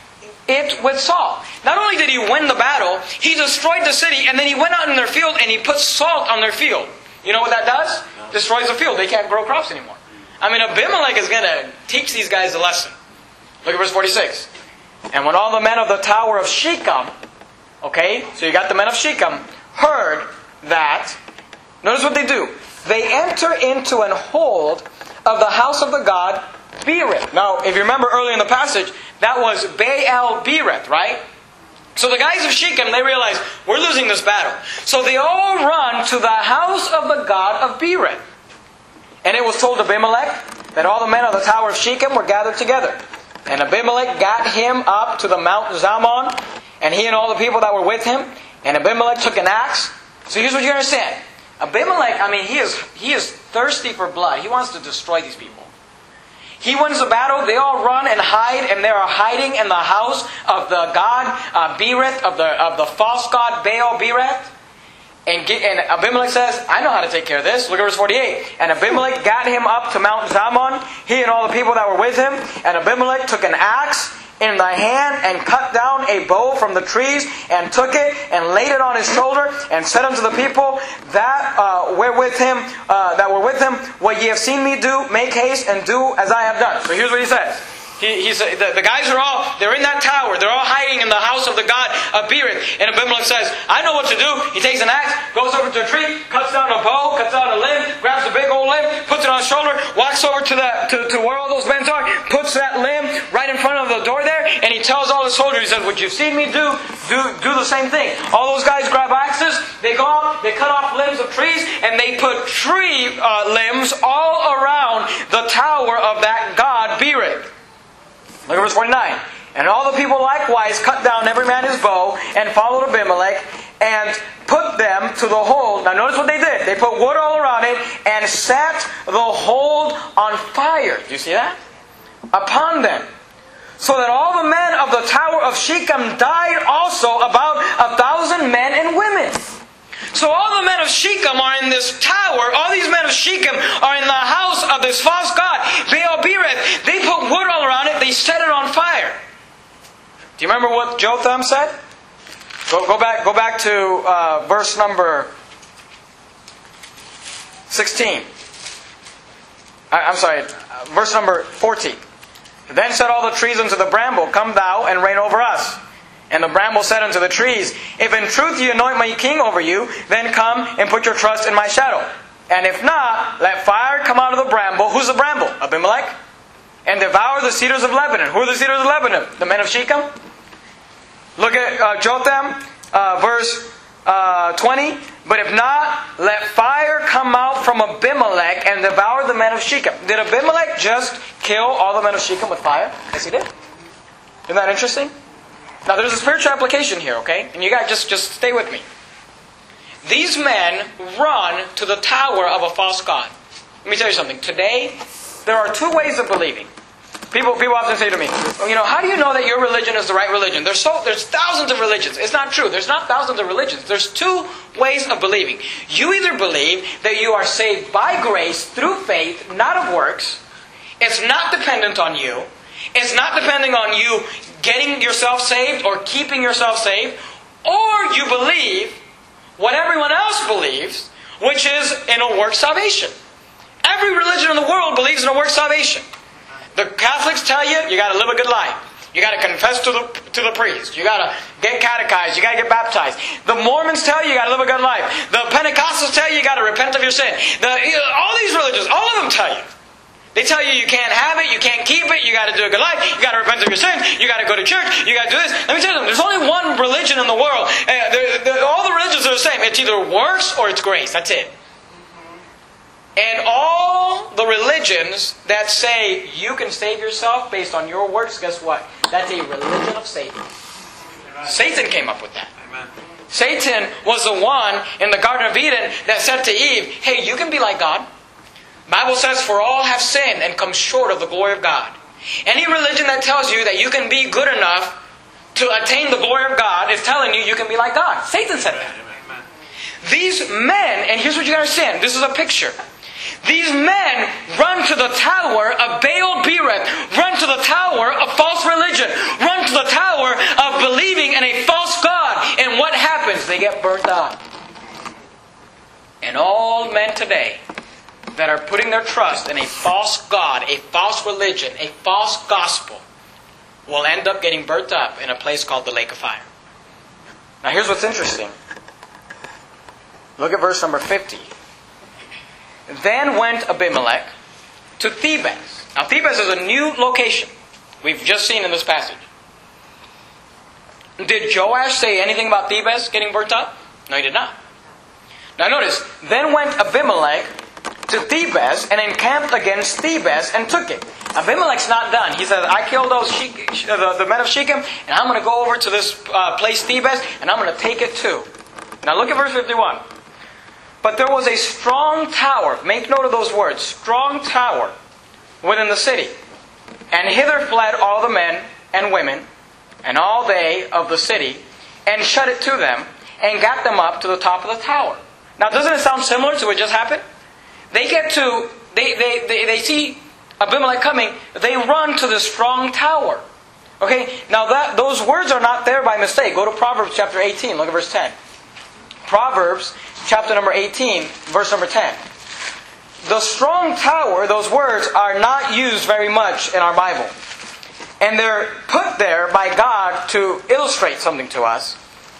it with salt. Not only did he win the battle, he destroyed the city, and then he went out in their field and he put salt on their field. You know what that does? Destroys the field. They can't grow crops anymore. I mean, Abimelech is going to teach these guys a lesson. Look at verse forty-six. And when all the men of the tower of Shechem, okay, so you got the men of Shechem, heard that, notice what they do. They enter into an hold of the house of the god Berith. Now, if you remember earlier in the passage, that was Baal Berith, right? So the guys of Shechem, they realize, we're losing this battle. So they all run to the house of the god of Berith. And it was told to Abimelech that all the men of the tower of Shechem were gathered together. And Abimelech got him up to the Mount Zammon, and he and all the people that were with him. And Abimelech took an axe. So here's what you understand. Abimelech, I mean, he is he is thirsty for blood. He wants to destroy these people. He wins the battle. They all run and hide, and they are hiding in the house of the god uh, Berith, of the of the false god Baal Berith. And, get, and Abimelech says, I know how to take care of this. Look at verse forty-eight. And Abimelech got him up to Mount Zammon, he and all the people that were with him. And Abimelech took an axe in the hand, and cut down a bow from the trees, and took it, and laid it on his shoulder, and said unto the people that uh, were with him, uh, that were with him, what ye have seen me do, make haste and do as I have done. So here's what he says. He, he said, the, the guys are all, they're in that tower. They're all hiding in the house of the god of Berith. And Abimelech says, I know what to do. He takes an axe, goes over to a tree, cuts down a bow, cuts down a limb, grabs a big old limb, puts it on his shoulder, walks over to, the, to, to where all those men are, puts that limb right in front of the door there, and he tells all his soldiers, he says, what you've seen me do, do, do the same thing. All those guys grab axes, they go out, they cut off limbs of trees, and they put tree uh, limbs all around the tower of that god Berith. Look at verse forty-nine. And all the people likewise cut down every man his bow, and followed Abimelech, and put them to the hold. Now notice what they did. They put wood all around it, and set the hold on fire. Do you see that? Upon them. So that all the men of the tower of Shechem died also, about a thousand men and women. So all the men of Shechem are in this tower. All these men of Shechem are in the house of this false god, Baal Berith. They put wood all around it. They set it on fire. Do you remember what Jotham said? Go, go back. Go back to uh, verse number sixteen. I, I'm sorry, uh, verse number fourteen. Then said all the trees unto the bramble, Come thou and reign over us. And the bramble said unto the trees, If in truth ye anoint me king over you, then come and put your trust in my shadow. And if not, let fire come out of the bramble. Who's the bramble? Abimelech. And devour the cedars of Lebanon. Who are the cedars of Lebanon? The men of Shechem. Look at uh, Jotham, uh, verse uh, twenty. But if not, let fire come out from Abimelech and devour the men of Shechem. Did Abimelech just kill all the men of Shechem with fire? Yes, he did. Isn't that interesting? Now there's a spiritual application here, okay? And you guys just, just stay with me. These men run to the tower of a false god. Let me tell you something. Today, there are two ways of believing. People people often say to me, well, you know, how do you know that your religion is the right religion? There's so there's thousands of religions. It's not true. There's not thousands of religions. There's two ways of believing. You either believe that you are saved by grace through faith, not of works. It's not dependent on you. It's not depending on you getting yourself saved or keeping yourself saved. Or you believe what everyone else believes, which is in a work salvation. Every religion in the world believes in a work salvation. The Catholics tell you, you got to live a good life. You got to confess to the to the priest. You got to get catechized. You got to get baptized. The Mormons tell you you got to live a good life. The Pentecostals tell you you got to repent of your sin. The, all these religions, all of them tell you. They tell you you can't have it, you can't keep it, you got to do a good life, you got to repent of your sins, you got to go to church, you got to do this. Let me tell you something. There's only one religion in the world. Uh, they're, they're, all the religions are the same. It's either works or it's grace. That's it. And all the religions that say you can save yourself based on your works, guess what? That's a religion of Satan. Amen. Satan came up with that. Amen. Satan was the one in the Garden of Eden that said to Eve, hey, you can be like God. The Bible says, for all have sinned and come short of the glory of God. Any religion that tells you that you can be good enough to attain the glory of God is telling you you can be like God. Satan said that. Amen. These men, and here's what you understand. This is a picture. These men run to the tower of Baal Berith, run to the tower of false religion, run to the tower of believing in a false God. And what happens? They get burnt up. And all men today that are putting their trust in a false God, a false religion, a false gospel, will end up getting burnt up in a place called the lake of fire. Now here's what's interesting. Look at verse number fifty. Then went Abimelech to Thebez. Now Thebez is a new location we've just seen in this passage. Did Joash say anything about Thebez getting burnt up? No, he did not. Now notice, then went Abimelech to Thebez and encamped against Thebez and took it. Abimelech's not done. He says, I killed those she- the, the men of Shechem, and I'm going to go over to this uh, place Thebez, and I'm going to take it too. Now look at verse fifty-one. But there was a strong tower, make note of those words, strong tower within the city. And hither fled all the men and women, and all they of the city, and shut it to them, and got them up to the top of the tower. Now doesn't it sound similar to what just happened? They get to, they, they, they, they see Abimelech coming, they run to the strong tower. Okay, now that those words are not there by mistake. Go to Proverbs chapter eighteen, look at verse ten. Proverbs chapter number eighteen, verse number ten. The strong tower, those words are not used very much in our Bible. And they're put there by God to illustrate something to us.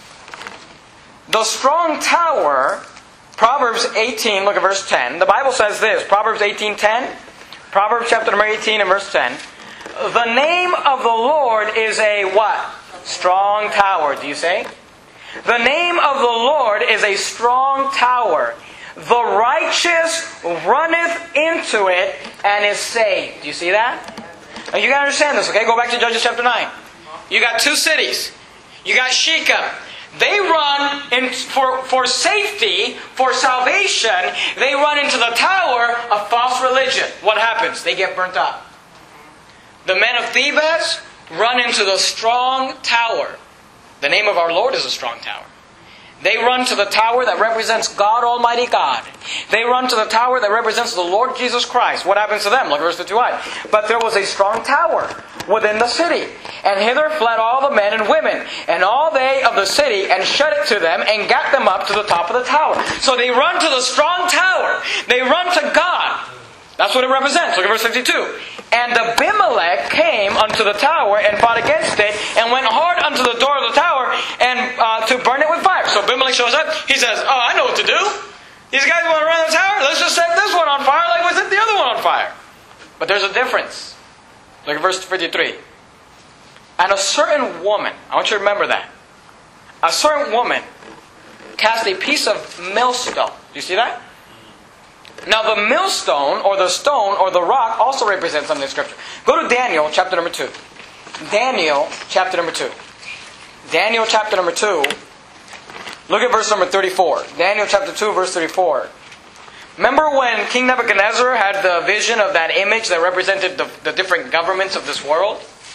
The strong tower, Proverbs eighteen, look at verse ten. The Bible says this, Proverbs eighteen ten. Proverbs chapter number eighteen and verse ten. The name of the Lord is a what? Strong tower. Do you say? The name of the Lord is a strong tower. The righteous runneth into it and is saved. Do you see that? Now you got to understand this, okay? Go back to Judges chapter nine. You got two cities. You got Shechem. They run in for, for safety, for salvation, they run into the tower of false religion. What happens? They get burnt up. The men of Thebez run into the strong tower. The name of our Lord is a strong tower. They run to the tower that represents God Almighty God. They run to the tower that represents the Lord Jesus Christ. What happens to them? Look at verse fifty-one. But there was a strong tower within the city, and hither fled all the men and women, and all they of the city, and shut it to them, and gat them up to the top of the tower. So they run to the strong tower. They run to God. That's what it represents. Look at verse fifty-two. And Abimelech came unto the tower and fought against it, and went hard unto the door of the tower, and uh, to burn it with fire. So Abimelech shows up. He says, "Oh, I know what to do. These guys want to run the tower. Let's just set this one on fire like we set the other one on fire." But there's a difference. Look at verse fifty-three. And a certain woman, I want you to remember that. A certain woman cast a piece of millstone. Do you see that? Now the millstone, or the stone, or the rock also represents something in Scripture. Go to Daniel chapter number two. Daniel chapter number two. Daniel chapter number two. Look at verse number thirty-four. Daniel chapter two, verse thirty-four. Remember when King Nebuchadnezzar had the vision of that image that represented the, the different governments of this world?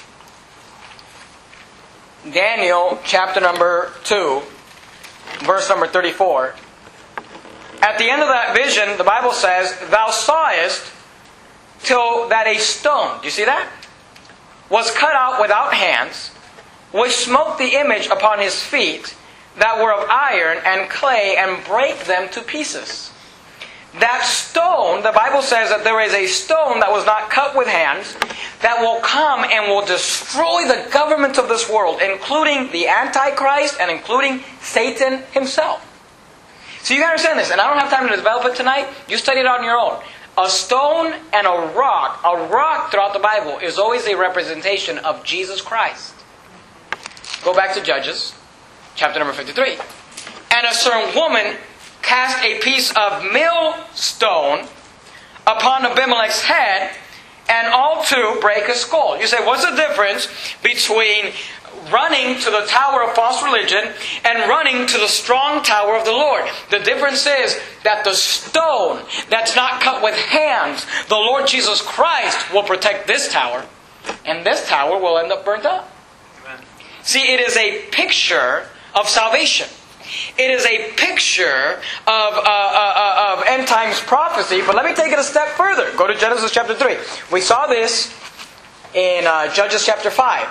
Daniel chapter number two, verse number thirty-four. At the end of that vision, the Bible says, "Thou sawest till that a stone," do you see that? "Was cut out without hands, which smote the image upon his feet, that were of iron and clay, and brake them to pieces. that stone, the Bible says that there is a stone that was not cut with hands that will come and will destroy the government of this world, including the Antichrist and including Satan himself. So you got to understand this, and I don't have time to develop it tonight. You study it on your own. A stone and a rock, a rock throughout the Bible is always a representation of Jesus Christ. Go back to Judges, chapter number fifty-three. And a certain woman cast a piece of millstone upon Abimelech's head, and all two break his skull. You say, what's the difference between running to the tower of false religion and running to the strong tower of the Lord? The difference is that the stone that's not cut with hands, the Lord Jesus Christ will protect this tower, and this tower will end up burnt up. Amen. See, it is a picture of salvation. It is a picture of, uh, uh, of end times prophecy. But let me take it a step further. Go to Genesis chapter three. We saw this in uh, Judges chapter five.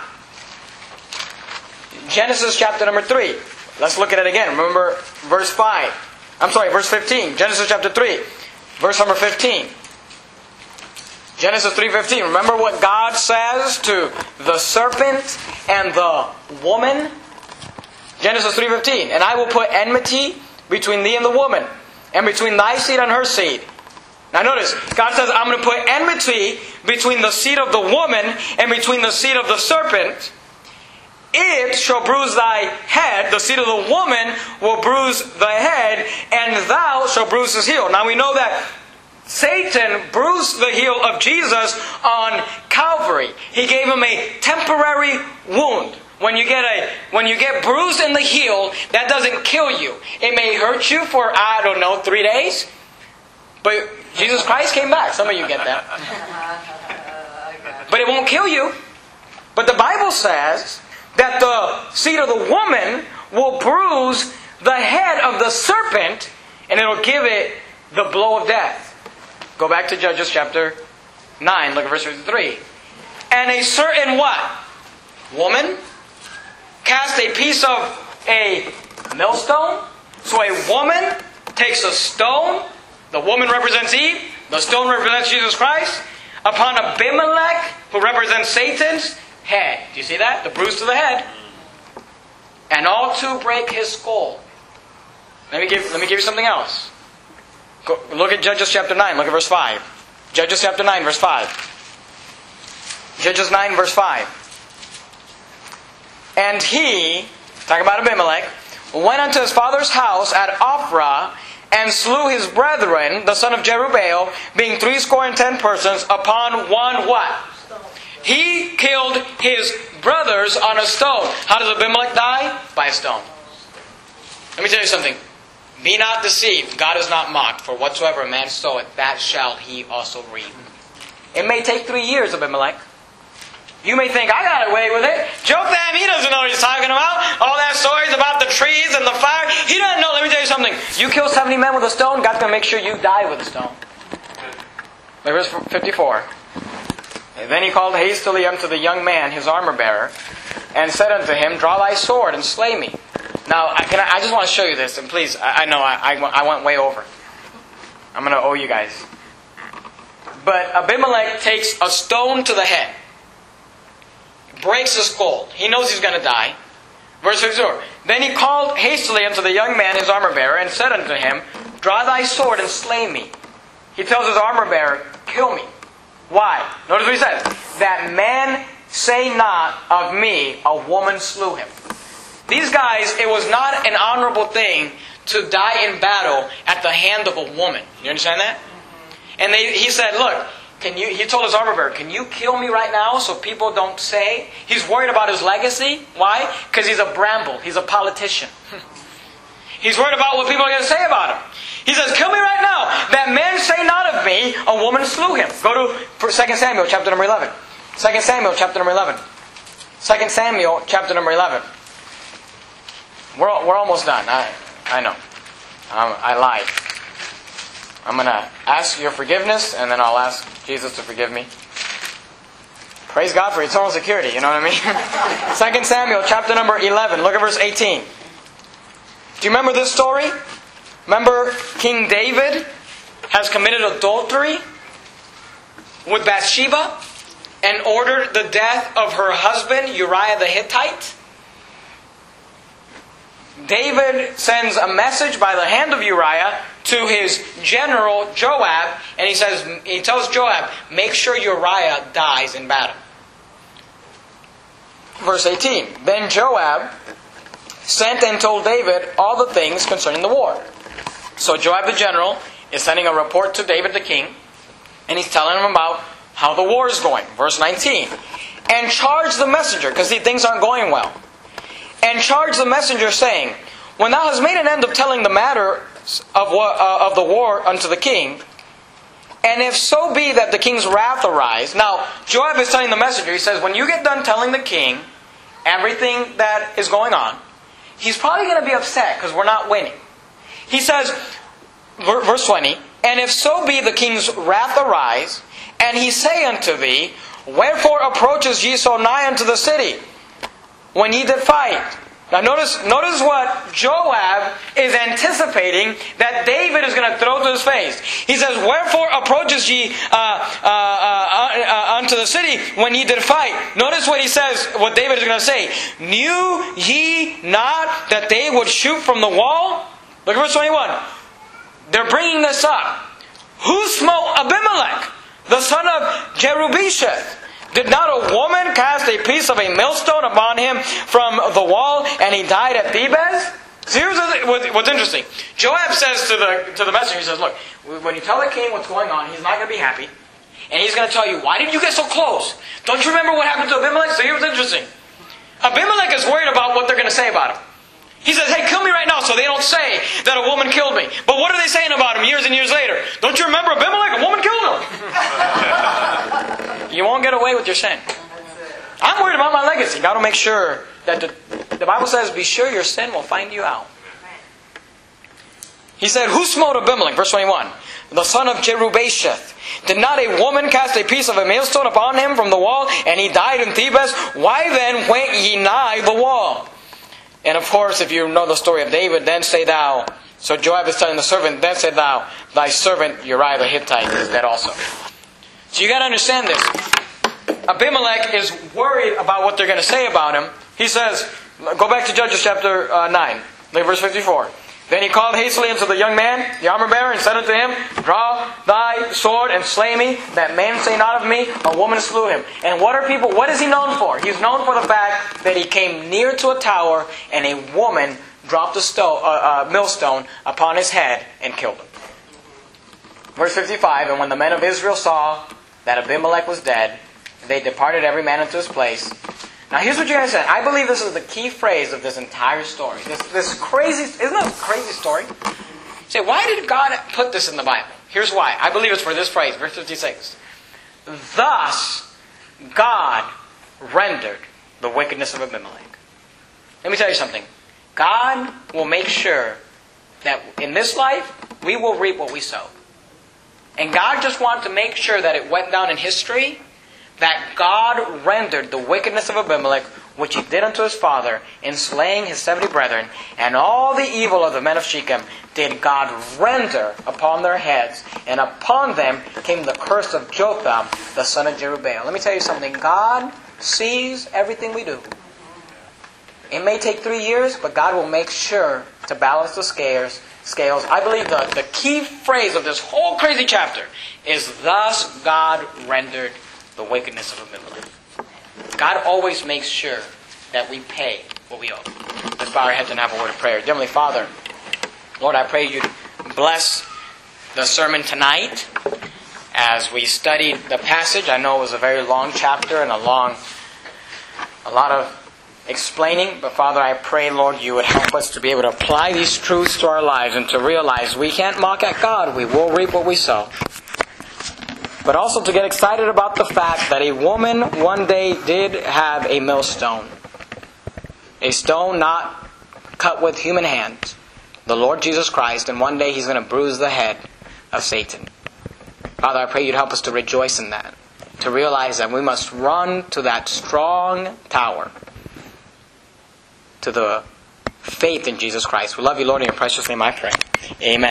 Genesis chapter number three. Let's look at it again. Remember verse five. I'm sorry, verse fifteen. Genesis chapter three. Verse number fifteen. Genesis three fifteen. Remember what God says to the serpent and the woman? Genesis three fifteen. And I will put enmity between thee and the woman, and between thy seed and her seed. Now notice, God says, I'm going to put enmity between the seed of the woman and between the seed of the serpent. It shall bruise thy head. The seed of the woman will bruise the head, and thou shalt bruise his heel. Now we know that Satan bruised the heel of Jesus on Calvary. He gave him a temporary wound. When you get a when you get bruised in the heel, that doesn't kill you. It may hurt you for, I don't know, three days. But Jesus Christ came back. Some of you get that. But it won't kill you. But the Bible says that the seed of the woman will bruise the head of the serpent, and it'll give it the blow of death. Go back to Judges chapter nine. Look at verse fifty-three. And a certain what? Woman cast a piece of a millstone. So a woman takes a stone. The woman represents Eve. The stone represents Jesus Christ. Upon Abimelech, who represents Satan's head. Do you see that? The bruise to the head. And all two break his skull. Let me give, let me give you something else. Go, look at Judges chapter nine. Look at verse five. Judges chapter nine, verse five. Judges nine, verse five. And he, talking about Abimelech, went unto his father's house at Ophrah, and slew his brethren, the son of Jerubbaal, being threescore and ten persons, upon one what? Stone. He killed his brothers on a stone. How does Abimelech die? By a stone. Let me tell you something. Be not deceived. God is not mocked. For whatsoever a man soweth, that shall he also reap. It may take three years, Abimelech. You may think, I got away with it. Joke that he doesn't know what he's talking about. All that stories about the trees and the fire. He doesn't know. Let me tell you something. You kill seventy men with a stone, God's going to make sure you die with a stone. Verse fifty-four. And then he called hastily unto the young man, his armor-bearer, and said unto him, Draw thy sword and slay me. Now, I, can, I just want to show you this. And please, I, I know I, I, I went way over. I'm going to owe you guys. But Abimelech takes a stone to the head. Breaks his skull. He knows he's going to die. Verse fifty-four. Then he called hastily unto the young man, his armor-bearer, and said unto him, Draw thy sword and slay me. He tells his armor-bearer, Kill me. Why? Notice what he says. That man say not of me, a woman slew him. These guys, it was not an honorable thing to die in battle at the hand of a woman. You understand that? And they, he said, look, Can you, he told his armor-bearer, can you kill me right now so people don't say? He's worried about his legacy. Why? Because he's a bramble. He's a politician. He's worried about what people are going to say about him. He says, kill me right now, that men say not of me, a woman slew him. Go to Second Samuel chapter number eleven. Second Samuel chapter number eleven. Second Samuel chapter number eleven. We're, we're almost done. I, I know. Um, I lied. I'm going to ask your forgiveness, and then I'll ask Jesus to forgive me. Praise God for eternal security, you know what I mean? Second Samuel chapter number eleven. Look at verse eighteen. Do you remember this story? Remember King David has committed adultery with Bathsheba and ordered the death of her husband, Uriah the Hittite. David sends a message by the hand of Uriah to his general Joab, and he says, he tells Joab, make sure Uriah dies in battle. Verse eighteen, then Joab sent and told David all the things concerning the war. So Joab the general is sending a report to David the king, and he's telling him about how the war is going. Verse nineteen, and charge the messenger, because see, things aren't going well. And charge the messenger, saying, when thou hast made an end of telling the matter of, what, uh, of the war unto the king, and if so be that the king's wrath arise. Now, Joab is telling the messenger, he says, when you get done telling the king everything that is going on, he's probably going to be upset because we're not winning. He says, verse twenty, and if so be the king's wrath arise, and he say unto thee, wherefore approaches ye so nigh unto the city, when ye did fight? Now notice, notice what Joab is anticipating that David is going to throw to his face. He says, wherefore approaches ye uh, uh, uh, uh, unto the city when ye did fight? Notice what he says, what David is going to say. Knew ye not that they would shoot from the wall? Look at verse twenty-one. They're bringing this up. Who smote Abimelech, the son of Jerubesheth? Did not a woman cast a piece of a millstone upon him from the wall, and he died at Thebez? So here's what's interesting. Joab says to the to the messenger, he says, look, when you tell the king what's going on, he's not going to be happy. And he's going to tell you, why did you get so close? Don't you remember what happened to Abimelech? So here's what's interesting. Abimelech is worried about what they're going to say about him. He says, hey, kill me right now so they don't say that a woman killed me. But what are they saying about him years and years later? Don't you remember Abimelech? A woman killed him. You won't get away with your sin. I'm worried about my legacy. Got to make sure that the, the Bible says, be sure your sin will find you out. He said, who smote Abimelech? Verse twenty-one. The son of Jerubesheth. Did not a woman cast a piece of a millstone upon him from the wall, and he died in Thebez? Why then went ye nigh the wall? And of course, if you know the story of David, then say thou. So Joab is telling the servant, then say thou, thy servant Uriah the Hittite is dead also. So you got to understand this. Abimelech is worried about what they're going to say about him. He says, go back to Judges chapter uh, nine, look at verse fifty-four. Then he called hastily unto the young man, the armor bearer, and said unto him, draw thy sword and slay me, that man say not of me, a woman slew him. And what are people, what is he known for? He's known for the fact that he came near to a tower and a woman dropped a stone, uh, uh, millstone upon his head and killed him. Verse fifty-five, and when the men of Israel saw that Abimelech was dead, they departed every man into his place. Now here's what you guys said. I believe this is the key phrase of this entire story. This, this crazy, isn't that a crazy story? You say, why did God put this in the Bible? Here's why. I believe it's for this phrase, verse fifty-six. Thus God rendered the wickedness of Abimelech. Let me tell you something. God will make sure that in this life, we will reap what we sow. And God just wanted to make sure that it went down in history that God rendered the wickedness of Abimelech, which he did unto his father, in slaying his seventy brethren, and all the evil of the men of Shechem did God render upon their heads, and upon them came the curse of Jotham, the son of Jerubbaal. Let me tell you something. God sees everything we do. It may take three years, but God will make sure to balance the scales. Scales. I believe the, the key phrase of this whole crazy chapter is, thus God rendered the wickedness of Abimelech. God always makes sure that we pay what we owe. Let's bow our heads and have a word of prayer. Dear Heavenly Father, Lord, I pray you bless the sermon tonight as we studied the passage. I know it was a very long chapter and a long, a lot of explaining, but Father, I pray, Lord, you would help us to be able to apply these truths to our lives and to realize we can't mock at God. We will reap what we sow. But also to get excited about the fact that a woman one day did have a millstone. A stone not cut with human hands. The Lord Jesus Christ, and one day He's going to bruise the head of Satan. Father, I pray you'd help us to rejoice in that. To realize that we must run to that strong tower. To the faith in Jesus Christ. We love you, Lord, in your precious name I pray. Amen.